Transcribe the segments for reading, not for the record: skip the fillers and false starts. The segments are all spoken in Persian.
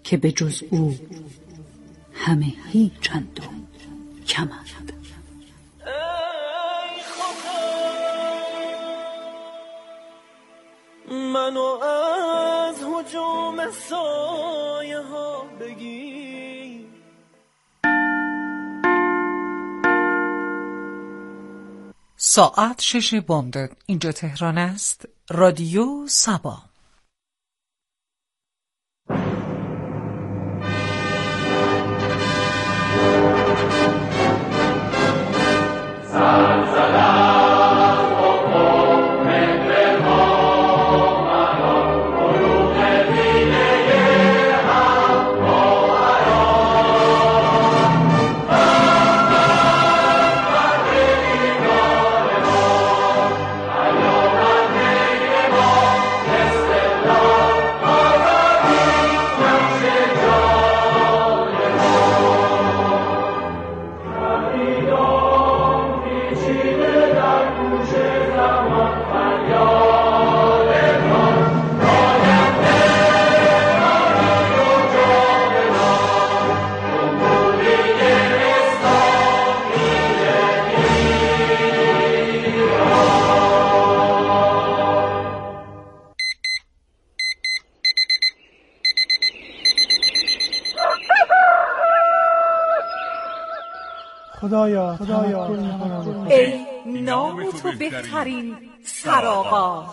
که به جز او همه هیچند و کمند. منو از هجوم سایه ها بگیر، ساعت 6 بامداد. اینجا تهران است. رادیو سبا. خدایا ای نام تو بهترین سرآغاز.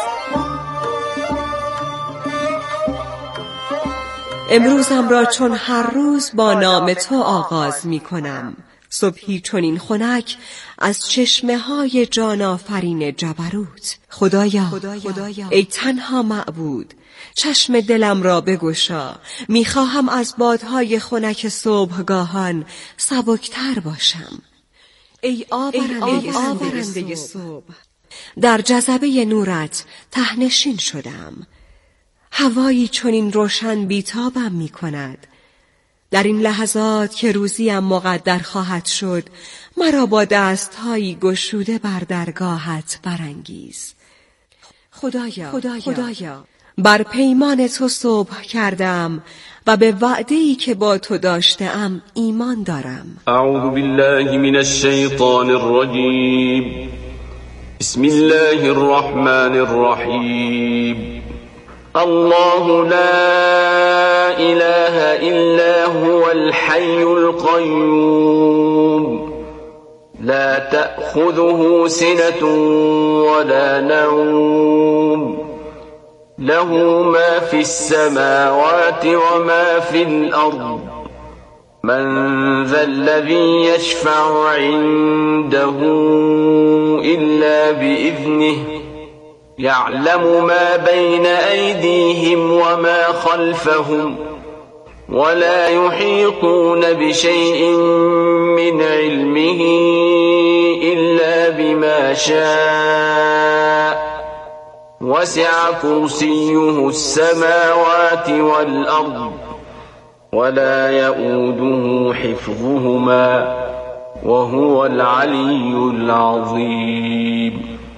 امروزم را چون هر روز با نام تو آغاز می کنم. صبحی چنین خنک از چشمه های جان آفرین جبروت. خدایا ای تنها معبود، چشم دلم را بگشا. میخواهم از بادهای خنک صبحگاهان سبکتر باشم. ای آورنده صبح، در جذبه نورت تهنشین شدم. هوایی چنین روشن بیتابم می کند. در این لحظات که روزیم مقدر خواهد شد، مرا با دستهایی گشوده بر درگاهت برانگیز. خدایا بر پیمان تو صبح کردم و به وعده‌ای که با تو داشتم ایمان دارم. اعوذ بالله من الشیطان الرجیم. بسم الله الرحمن الرحیم. الله لا اله الا هو الحي القيوم لا تأخذه سنة ولا نوم له ما في السماوات وما في الأرض من ذا الذي يشفع عنده إلا بإذنه يعلم ما بين أيديهم وما خلفهم ولا يحيطون بشيء من علمه إلا بما شاء وسع كرسيه السماوات والأرض ولا يؤوده حفظهما وهو العلي العظيم.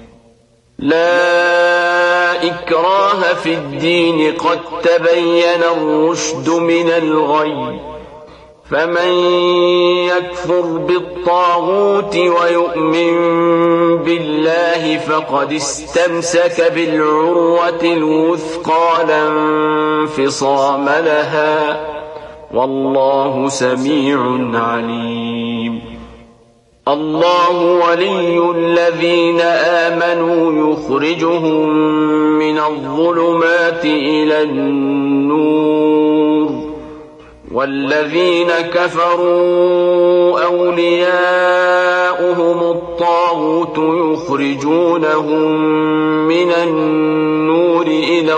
لا إكراه في الدين قد تبين الرشد من الغي فمن يكفر بالطاغوت ويؤمن بالله فقد استمسك بالعروة الوثقى لا انفصام لها والله سميع عليم. الله ولي الذين آمنوا يخرجهم من الظلمات إلى النور والذين كفروا أولياؤهم الطاغوت يخرجونهم من النور إلى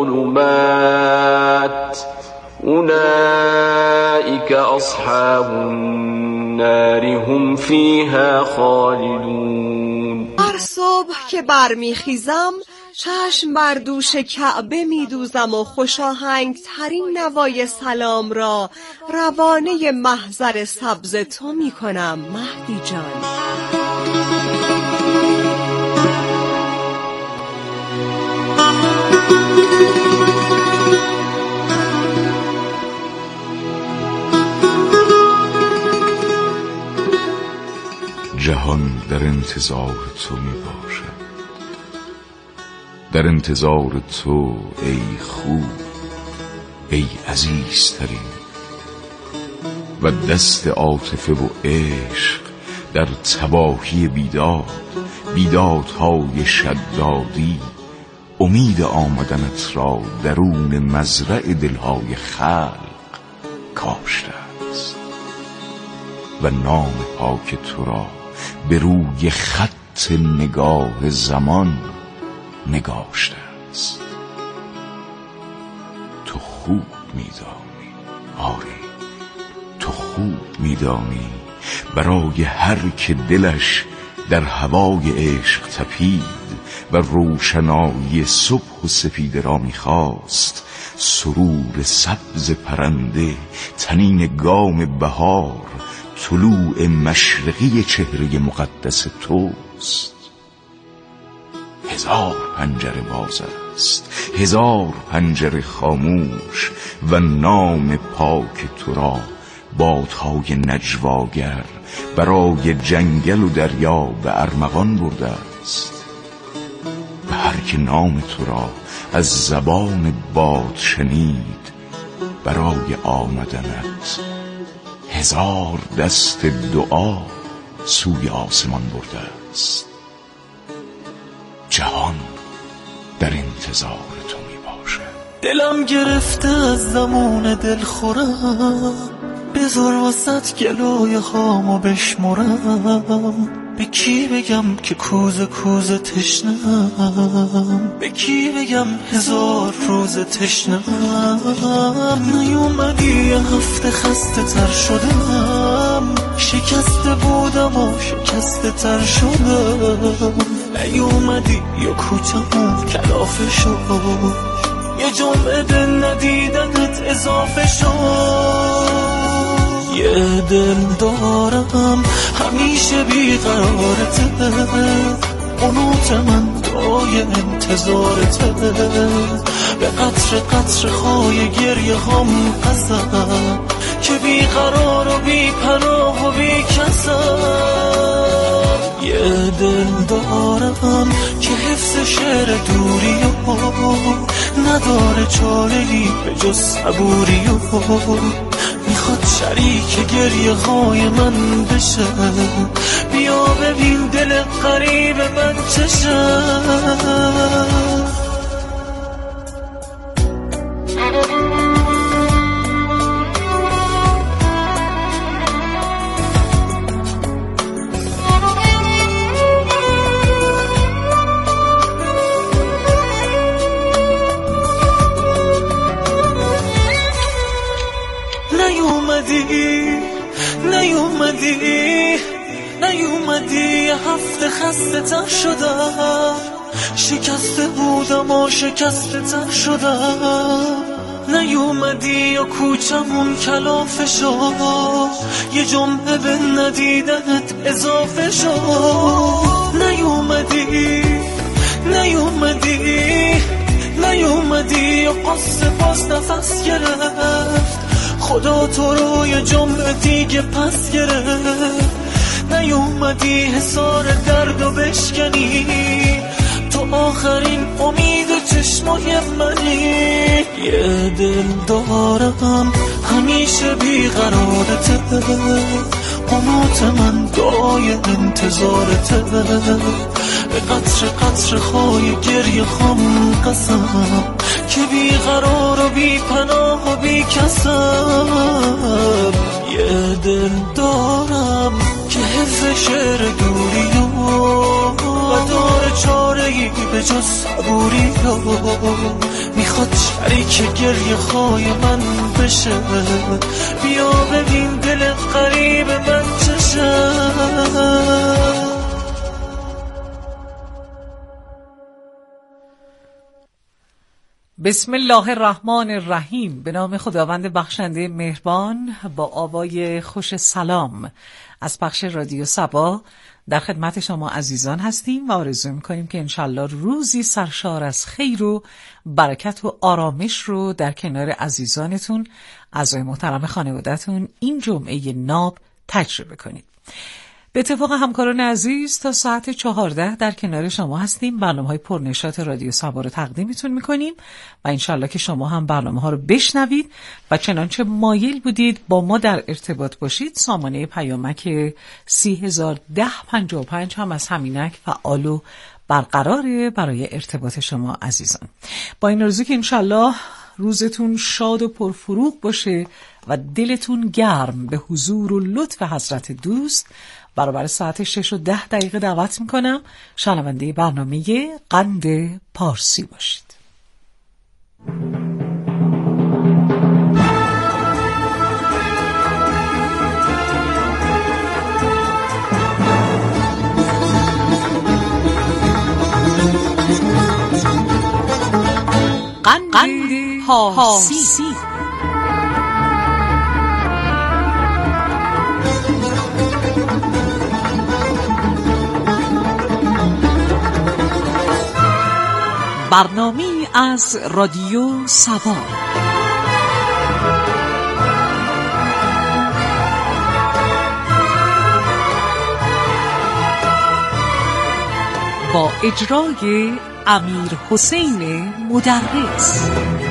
الظلمات أولئك أصحاب النار هم فيها خالدون. هر صبح که برمیخیزم چشم بر دوش کعبه میدوزم و خوشاهنگ ترین نوای سلام را روانه محضر سبز تو میکنم مهدی جان. جهان در انتظار تو می باشد، در انتظار تو ای خوب، ای عزیزترین. و دست عاطفه و عشق در تباهی بیدادهای شدادی امید آمدنت را درون مزرع دلهای خلق کاشته است و نام پاک تو را به روی خط نگاه زمان نگاشته است. تو خوب می‌دانی، آری تو خوب می‌دانی برای هر که دلش در هوای عشق تپید و روشنایی صبح و سپیده را می‌خواست، سرور سبز پرنده، طنین گام بهار، طلوع مشرقی چهره مقدس توست. 1000 پنجره باز است، 1000 پنجره خاموش و نام پاک تو را بادهای نجواگر برای جنگل و دریا به ارمغان برده است. و هر که نام تو را از زبان باد شنید، برای آمدنت 1000 دست دعا سوی آسمان برده است. جهان در انتظار تو می باشه. دلم گرفته از زمان دلخورم، بذار وسط گلوی خامو بشمرم. به کی بگم که کوزه تشنم؟ به کی بگم 1000 روز تشنم؟ نیومدی یه هفته خسته تر شدم، شکسته بودم و شکسته تر شدم. نیومدی یا کوچمون کلافه شد، یه جمعه به ندیدنت اضافه شد. یه دل دارم همیشه بیقرارته، قنوت من دعای انتظارته. به قطر قطر خای گریه هم قسم که بیقرار و بی پناه و بی کسم. یه دل دارم که حفظ شعر دوری و نداره چاره‌ای به جز صبوری و میخواد شریک گریه های من بشه. بیا ببین دل غریب من چشه. نیومدی یه هفته خسته تر شدم، شکسته بودم و شکسته تر شدم. نیومدی یا کوچمون کلافه شد، یه جمعه به ندیدنت اضافه شد. نیومدی یا قصه باز نفس گرفت، خدا تو رو یه جمعه دیگه پس گرفت. نیومدی حصار دردو بشکنی، تو آخرین امید چشمای منی. یه دل دارم همیشه بیقرارته، قنوت من دعای انتظارته. به قطر قطر خای گریه خام قسم که بیقرار و بی پناه و بی کسم. یه دل دارم که حفظ شعر دوری و داره چاره‌ای به جز صبوری. میخواد شریک گریه خای من بشه. بیا ببین دل غریب من چشه. بسم الله الرحمن الرحیم. به نام خداوند بخشنده مهربان. با آوای خوش سلام از پخش رادیو صبا در خدمت شما عزیزان هستیم و آرزو میکنیم که انشالله روزی سرشار از خیر و برکت و آرامش رو در کنار عزیزانتون، اعضای محترم خانواده‌تون این جمعه ناب تجربه کنید. به اتفاق همکاران عزیز تا ساعت 14 در کنار شما هستیم. برنامه‌های پرنشاط رادیو صبا رو تقدیمتون می‌کنیم و انشالله که شما هم برنامه‌ها رو بشنوید و چنانچه مایل بودید با ما در ارتباط باشید. سامانه پیامک 301055 هم از همینک فعال و برقراره برای ارتباط شما عزیزان. با این آرزو که انشالله روزتون شاد و پرفروغ باشه و دلتون گرم به حضور و لطف حضرت دوست، برابر ساعت 6:10 دعوت میکنم شنونده برنامه قند پارسی باشید. قند پارسی. برنامه‌ای از رادیو صبا. با اجرای امیر حسین مدرس.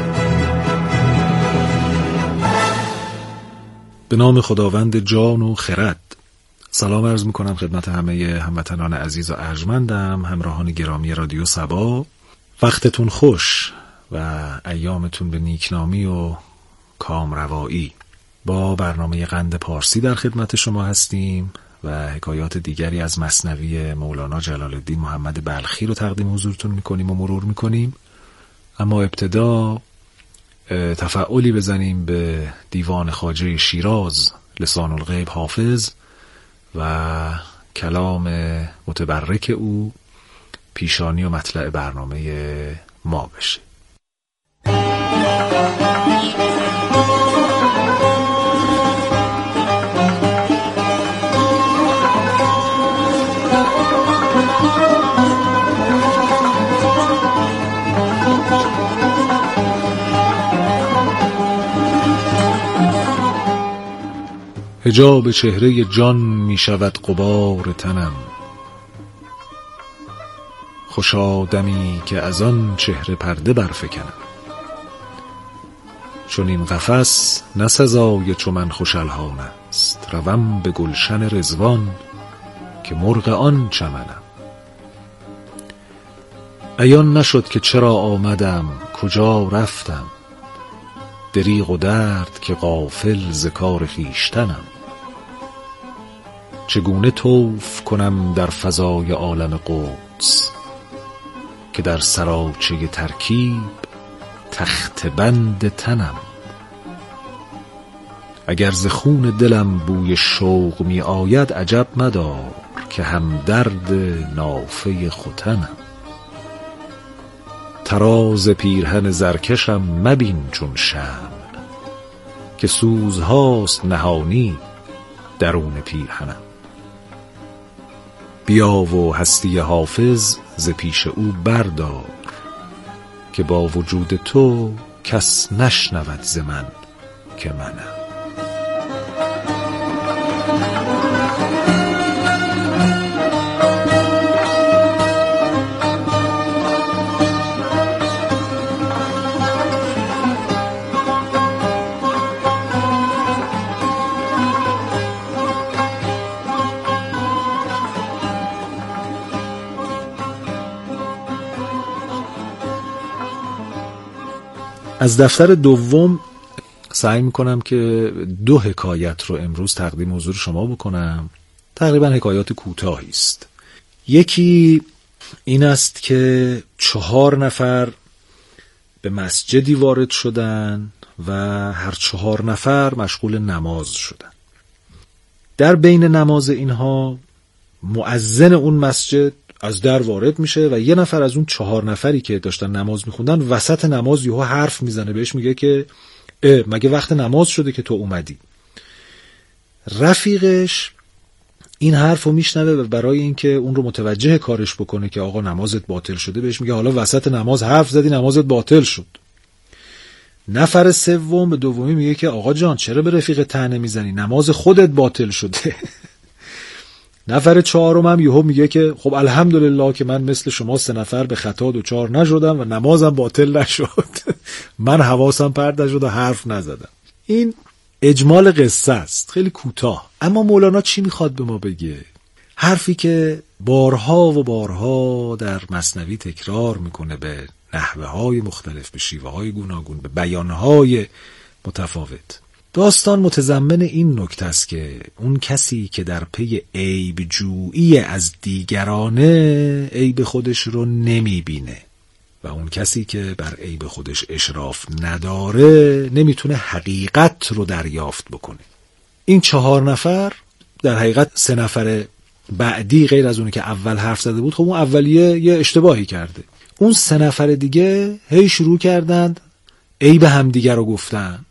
به نام خداوند جان و خرد. سلام عرض میکنم خدمت همه هموطنان عزیز و ارجمندم، همراهان گرامی رادیو صبا. وقتتون خوش و ایامتون به نیکنامی و کامروایی. با برنامه قند پارسی در خدمت شما هستیم و حکایات دیگری از مثنوی مولانا جلال الدین محمد بلخی رو تقدیم حضورتون میکنیم و مرور میکنیم. اما ابتدا تفعلی بزنیم به دیوان خواجه شیراز لسان الغیب حافظ و کلام متبرک او پیشانی و مطلع برنامه ما بشه. حجاب چهره جان می شود غبار تنم، خوش آدمی که از آن چهره پرده برفکنم. چون این قفس نه سزای چو من خوش الحان است، روم به گلشن رضوان که مرغ آن چمنم. عیان نشد که چرا آمدم کجا رفتم، دریغ و درد که غافل ز کار خویشتنم. چگونه طوف کنم در فضای عالم قدس، که در سراچه ترکیب تخت بند تنم. اگر ز خون دلم بوی شوق می آید عجب مدار، که هم درد نافه ختنم. تراز پیرهن زرکشم مبین چون شمع، که سوزهاست نهانی درون پیرهنم. بیا و هستی حافظ ز پیش او بردار، که با وجود تو کس نشنود ز من که منم. از دفتر دوم سعی میکنم که 2 حکایت رو امروز تقدیم حضور شما بکنم. تقریبا حکایات کوتاهی است. یکی این است که 4 نفر به مسجدی وارد شدن و هر 4 نفر مشغول نماز شدن. در بین نماز اینها مؤذن اون مسجد از در وارد میشه و یه نفر از اون 4 نفری که داشتن نماز میخوندن وسط نماز یهو حرف میزنه، بهش میگه که مگه وقت نماز شده که تو اومدی؟ رفیقش این حرف رو میشنوه و برای اینکه اون رو متوجه کارش بکنه که آقا نمازت باطل شده، بهش میگه حالا وسط نماز حرف زدی نمازت باطل شد. نفر سوم به دومی میگه که آقا جان چرا به رفیق طعنه میزنی؟ نماز خودت باطل شده. نفر چهارم هم یهو میگه که خب الحمدلله که من مثل شما 3 نفر به خطا دچار نشدم و نمازم باطل نشد. من حواسم پرت نشد و حرف نزدم. این اجمال قصه است، خیلی کوتاه. اما مولانا چی میخواد به ما بگه؟ حرفی که بارها و بارها در مثنوی تکرار میکنه به نحوه‌های مختلف، به شیوه‌های گوناگون، به بیان‌های متفاوت. داستان متضمن این نکته است که اون کسی که در پی عیب جویی از دیگرانه عیب خودش رو نمیبینه و اون کسی که بر عیب خودش اشراف نداره نمیتونه حقیقت رو دریافت بکنه. این 4 نفر در حقیقت 3 نفر بعدی غیر از اونی که اول حرف زده بود، خب اون اولیه یه اشتباهی کرده. اون 3 نفر دیگه هی شروع کردند عیب همدیگر رو گفتن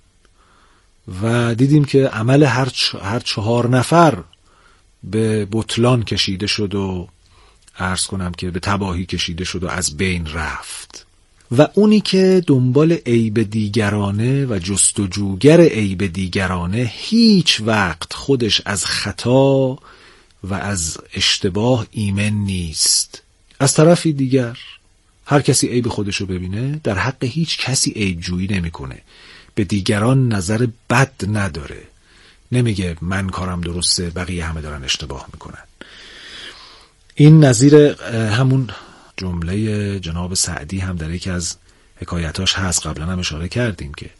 و دیدیم که عمل هر 4 نفر به بطلان کشیده شد و عرض کنم که به تباهی کشیده شد و از بین رفت. و اونی که دنبال عیب دیگرانه و جستجوگر عیب دیگرانه هیچ وقت خودش از خطا و از اشتباه ایمن نیست. از طرفی دیگر هر کسی عیب خودشو ببینه در حق هیچ کسی عیب جویی نمیکنه، به دیگران نظر بد نداره، نمیگه من کارم درسته بقیه همه دارن اشتباه میکنن. این نظیر همون جمله جناب سعدی هم در یکی از حکایتاش هست، قبلا هم اشاره کردیم که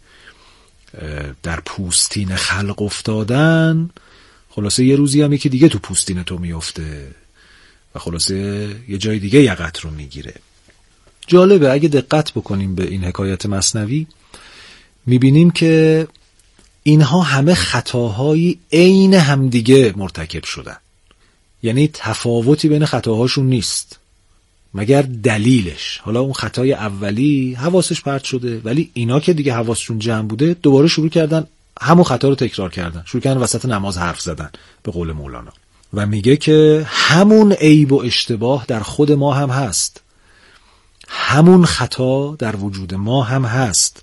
در پوستین خلق افتادن، خلاصه یه روزی هم یکی دیگه تو پوستین تو میفته و خلاصه یه جای دیگه یقت رو میگیره. جالبه اگه دقت بکنیم به این حکایت مثنوی میبینیم که اینها همه خطاهای عین همدیگه مرتکب شدن، یعنی تفاوتی بین خطاهاشون نیست مگر دلیلش. حالا اون خطای اولی حواسش پرت شده، ولی اینا که دیگه حواسشون جمع بوده دوباره شروع کردن همون خطا رو تکرار کردن، شروع کردن وسط نماز حرف زدن به قول مولانا. و میگه که همون عیب و اشتباه در خود ما هم هست، همون خطا در وجود ما هم هست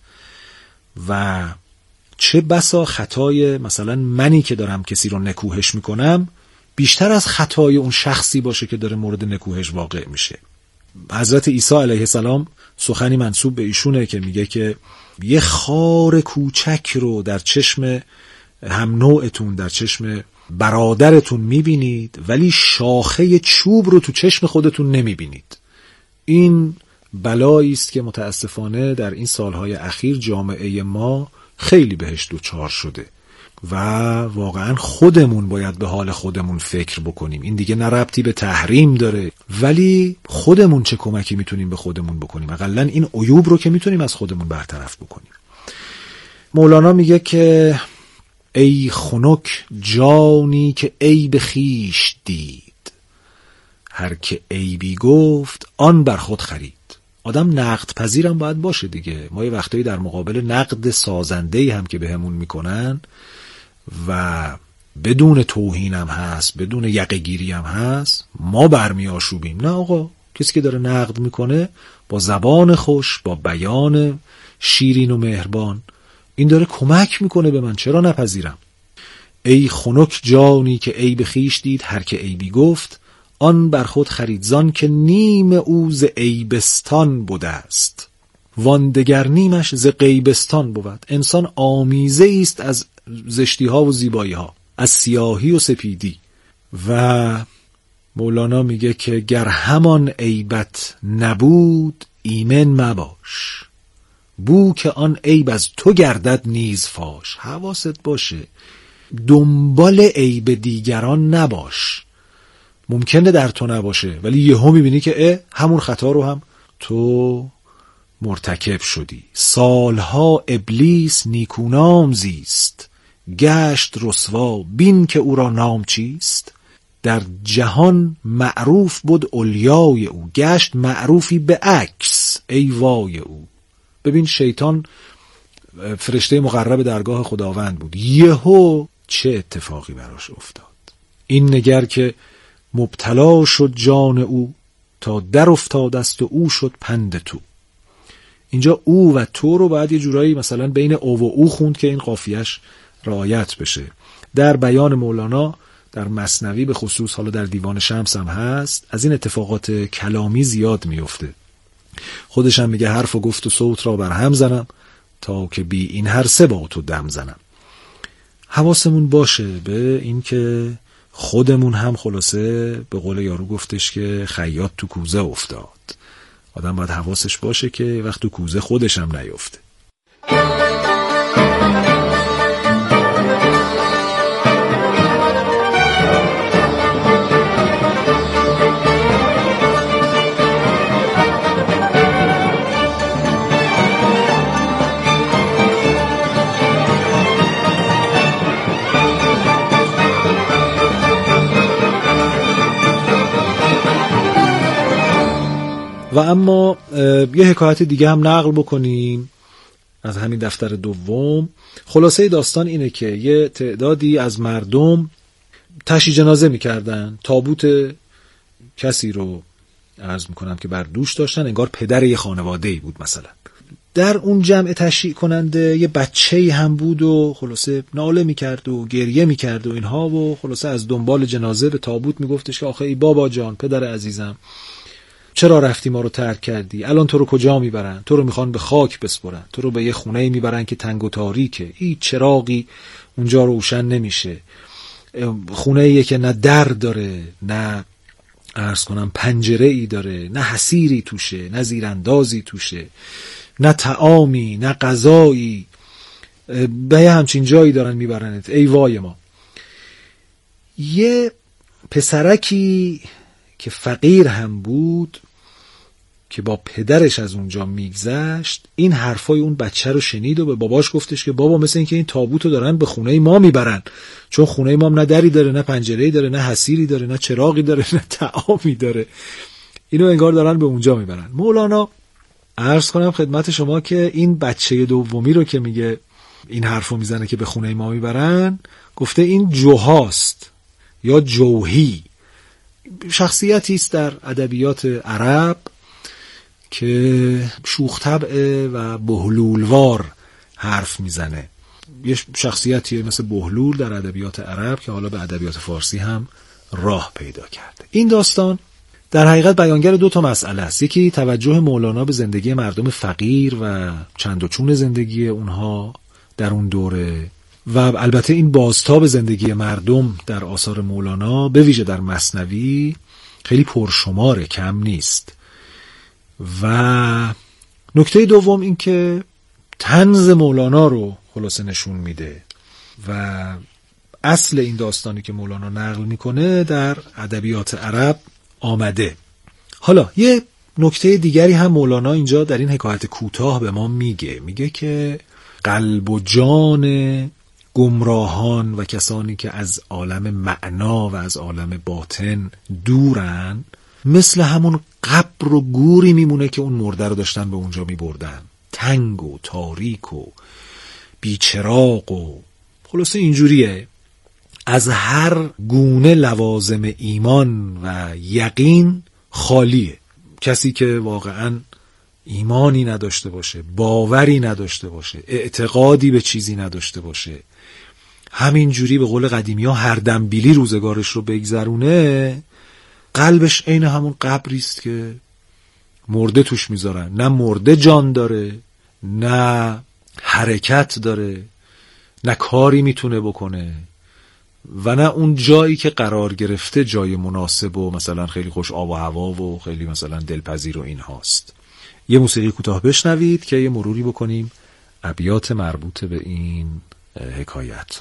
و چه بسا خطای مثلا منی که دارم کسی رو نکوهش میکنم بیشتر از خطای اون شخصی باشه که داره مورد نکوهش واقع میشه. حضرت عیسی علیه السلام سخنی منسوب به ایشونه که میگه که یه خار کوچک رو در چشم هم نوعتون، در چشم برادرتون میبینید ولی شاخه چوب رو تو چشم خودتون نمیبینید. این بلایی است که متاسفانه در این سالهای اخیر جامعه ما خیلی بهش دوچار شده و واقعا خودمون باید به حال خودمون فکر بکنیم. این دیگه نه ربطی به تحریم داره، ولی خودمون چه کمکی میتونیم به خودمون بکنیم، حداقل این عیوب رو که میتونیم از خودمون برطرف بکنیم. مولانا میگه که ای خنک جانی که عیب خویش دید، هر که عیبی گفت آن بر خود خرید. آدم نقد پذیرم باید باشه دیگه. ما یه وقتایی در مقابل نقد سازنده‌ای هم که بهمون میکنن و بدون توهین هم هست، بدون یقه‌گیری هم هست، ما برمی آشوبیم. نه آقا، کسی که داره نقد میکنه با زبان خوش، با بیان شیرین و مهربان، این داره کمک میکنه به من، چرا نپذیرم؟ ای خنک جانی که عیب خویش دید، هر که عیبی گفت آن بر خود خرید. زان که نیم او ز عیبستان بوده است، وان دگر نیمش ز غیبستان بود. انسان آمیزه است از زشتی ها و زیبایی ها، از سیاهی و سپیدی. و مولانا میگه که گر همان عیبت نبود ایمن مباش، بو که آن عیب از تو گردد نیز فاش. حواست باشه دنبال عیب دیگران نباش. ممکنه در تو نباشه ولی یهو میبینی که همون خطا رو هم تو مرتکب شدی. سالها ابلیس نیکونام زیست، گشت رسوا بین که او را نام چیست. در جهان معروف بود اولیای او، گشت معروفی به عکس ای وای او. ببین شیطان فرشته مقرب درگاه خداوند بود، یهو چه اتفاقی براش افتاد. این نگر که مبتلا شد جان او، تا در افتاد است و او شد پند تو. اینجا او و تو رو باید یه جورایی مثلا بین او و او خوند که این قافیه‌اش رعایت بشه. در بیان مولانا در مثنوی به خصوص، حالا در دیوان شمس هم هست، از این اتفاقات کلامی زیاد میفته. خودش هم میگه حرف و گفت و صوت را بر هم زنم تا که بی این هر سه با تو دم زنم. حواسمون باشه به این که خودمون هم خلاصه به قول یارو گفتش که خیاط تو کوزه افتاد. آدم باید حواسش باشه که وقت تو کوزه خودش هم نیفته. و اما یه حکایت دیگه هم نقل بکنیم از همین دفتر دوم. خلاصه داستان اینه که یه تعدادی از مردم تشییع جنازه میکردن، تابوت کسی رو عرض میکنم که بر دوش داشتن، انگار پدر یه خانواده‌ای بود مثلا. در اون جمع تشییع کننده یه بچه‌ای هم بود و خلاصه ناله میکرد و گریه میکرد و اینها، و خلاصه از دنبال جنازه به تابوت میگفتش که آخه ای بابا جان، پدر عزیزم، چرا رفتی ما رو ترک کردی؟ الان تو رو کجا میبرن؟ تو رو میخوان به خاک بسپرن، تو رو به یه خونه میبرن که تنگ و تاریکه، هیچ چراغی اونجا روشن نمیشه، خونه‌ایه که نه در داره، نه عرض کنم پنجره ای داره، نه حصیری توشه، نه زیراندازی توشه، نه طعامی، نه غذایی، به همچین جایی دارن میبرنت، ای وای ما. یه پسرکی که فقیر هم بود که با پدرش از اونجا میگذشت، این حرفای اون بچه رو شنید و به باباش گفتش که بابا مثل این که این تابوتو دارن به خونه ما میبرن، چون خونه ما نه دری داره، نه پنجره‌ای داره، نه حصیری داره، نه چراغی داره، نه طعامی داره، اینو انگار دارن به اونجا میبرن. مولانا عرض کنم خدمت شما که این بچه دومی رو که میگه این حرفو میزنه که به خونه ما میبرن، گفته این جوهاست یا جوهی، شخصیتی است در ادبیات عرب که شوخ طبع و بهلولوار حرف میزنه. یه شخصیتیه مثل بهلول در ادبیات عرب که حالا به ادبیات فارسی هم راه پیدا کرده. این داستان در حقیقت بیانگر دو تا مسئله است. یکی توجه مولانا به زندگی مردم فقیر و چند و چون زندگی اونها در اون دوره، و البته این بازتاب زندگی مردم در آثار مولانا به ویژه در مثنوی خیلی پرشماره، کم نیست. و نکته دوم این که طنز مولانا رو خلاصه نشون میده و اصل این داستانی که مولانا نقل میکنه در ادبیات عرب آمده. حالا یه نکته دیگری هم مولانا اینجا در این حکایت کوتاه به ما میگه که قلب و جان گمراهان و کسانی که از عالم معنا و از عالم باطن دورن مثل همون قبر و گوری میمونه که اون مرده رو داشتن به اونجا میبردن، تنگ و تاریک و بیچراغ و خلاصه اینجوریه. از هر گونه لوازم ایمان و یقین خالیه. کسی که واقعاً ایمانی نداشته باشه، باوری نداشته باشه، اعتقادی به چیزی نداشته باشه، همینجوری به قول قدیمی ها هر دنبیلی روزگارش رو بگذرونه، قلبش عین همون قبری است که مرده توش میذارن. نه مرده جان داره، نه حرکت داره، نه کاری میتونه بکنه، و نه اون جایی که قرار گرفته جای مناسب و مثلا خیلی خوش آب و هوا و خیلی مثلا دلپذیر و این هاست. یه موسیقی کوتاه بشنوید که یه مروری بکنیم ابیات مربوط به این حکایت.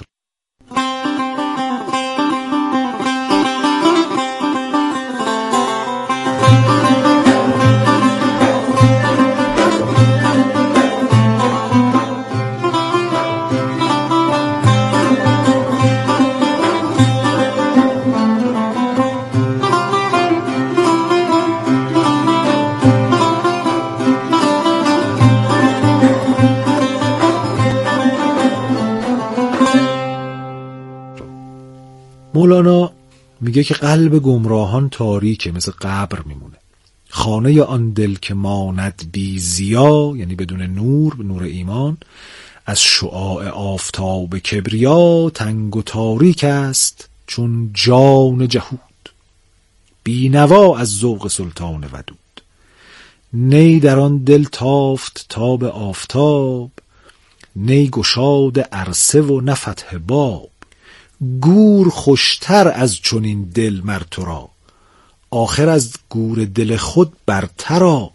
مولانا میگه که قلب گمراهان تاریکه، مثل قبر میمونه. خانه آن دل که ماند بی ضیا، یعنی بدون نور، به نور ایمان، از شعاع آفتاب کبریا، تنگ و تاریک است چون جان جهود، بینوا از ذوق سلطان ودود. نی در آن دل تافت تاب آفتاب، نی گشاد عرصه و نه فتح باب. گور خوشتر از چنین دل مر تو را، آخر از گور دل خود برترا.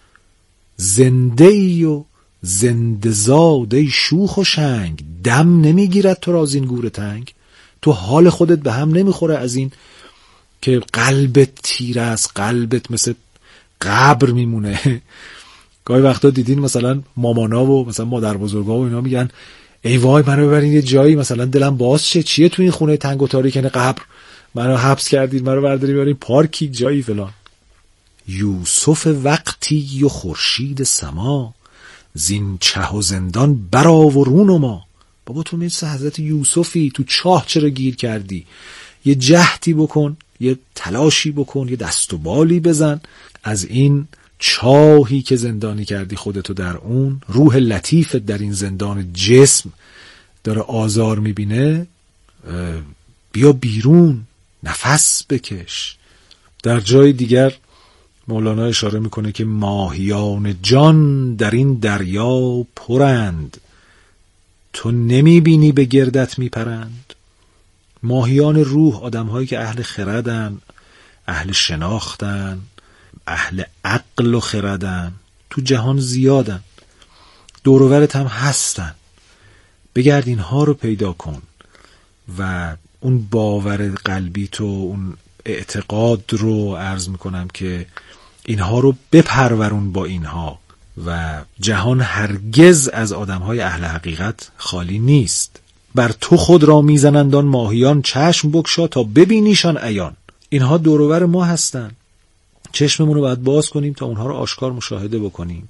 زنده ای و زنده زاده شوخ و شنگ، دم نمیگیرد تو را از این گور تنگ. تو حال خودت به هم نمیخوره از این که قلبت تیره است، قلبت مثل قبر میمونه. گاهی وقتا دیدین مثلا مامانا و مثلا مادر بزرگا و اینا میگن ای وای منو ببرین یه جایی مثلا دلم باز شه، چیه تو این خونه تنگ و تاریک قبر، منو حبس کردید، منو بردارید ببرین پارکی جایی فلان. یوسف وقتی و خورشید سما، زین چه و زندان برآورون ما. بابا تو مثل حضرت یوسفی، تو چاه چرا گیر کردی؟ یه جهدی بکن، یه تلاشی بکن، یه دست و بالی بزن از این چاهی که زندانی کردی خودتو در اون. روح لطیفت در این زندان جسم داره آزار میبینه، بیا بیرون، نفس بکش. در جای دیگر مولانا اشاره میکنه که ماهیان جان در این دریا پرند، تو نمیبینی به گردت میپرند. ماهیان روح، آدمهایی که اهل خردن، اهل شناختن، اهل عقل و خردن، تو جهان زیادن، دور و برت هم هستن. بگرد اینها رو پیدا کن و اون باور قلبی تو، اون اعتقاد رو عرض میکنم که اینها رو بپرورون با اینها. و جهان هرگز از آدمهای اهل حقیقت خالی نیست. بر تو خود را میزنند آن ماهیان، چشم بگشا تا ببینیشان عیان. اینها دور و بر ما هستن، چشممون رو باید باز کنیم تا اونها رو آشکار مشاهده بکنیم.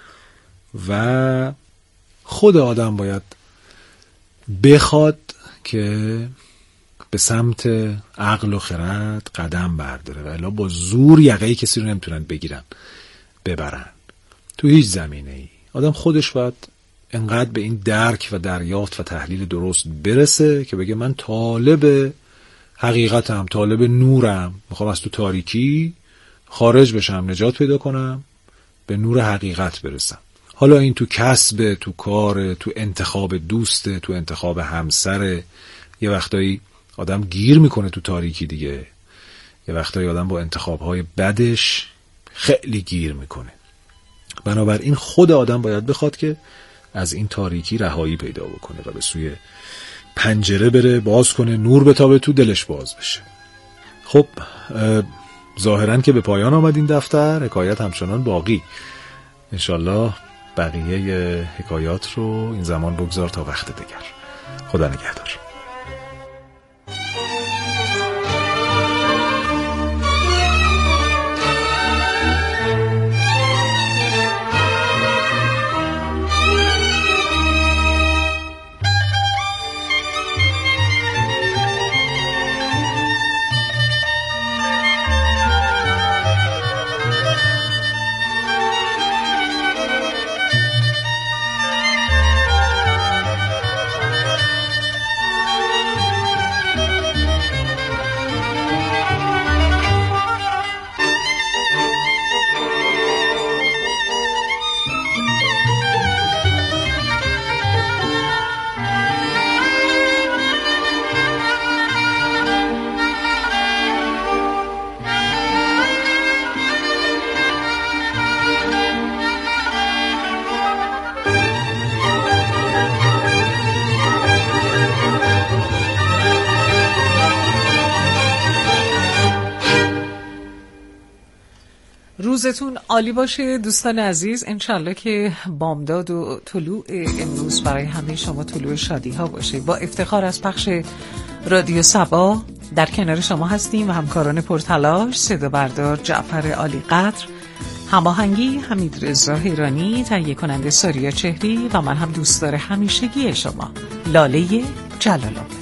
و خود آدم باید بخواد که به سمت عقل و خرد قدم برداره، و الا با زور یقه کسی رو نمیتونن بگیرن ببرن تو هیچ زمینه ای. آدم خودش باید انقدر به این درک و دریافت و تحلیل درست برسه که بگه من طالب حقیقتم، طالب نورم، میخوام از تو تاریکی خارج بشم، نجات پیدا کنم، به نور حقیقت برسم. حالا این تو کسب، تو کار، تو انتخاب دوست، تو انتخاب همسر. یه وقتایی آدم گیر میکنه تو تاریکی دیگه، یه وقتایی آدم با انتخابهای بدش خیلی گیر میکنه. بنابراین خود آدم باید بخواد که از این تاریکی رهایی پیدا بکنه و به سوی پنجره بره، باز کنه، نور بتابه تو دلش باز بشه. خب ظاهراً که به پایان آمد این دفتر. حکایت همچنان باقی. انشالله بقیه حکایات رو این زمان بگذار تا وقت دیگر. خدا نگهدار. روزتون عالی باشه دوستان عزیز. انشالله که بامداد و طلوع امروز برای همه شما طلوع شادی ها باشه. با افتخار از پخش رادیو صبا در کنار شما هستیم و همکاران پرتلاش، صدا بردار جعفر عالی قدر، هماهنگی حمید رضا هیرانی، تهیه کننده ساریا چهری و من هم دوستدار همیشگی شما لاله جلال‌آباد.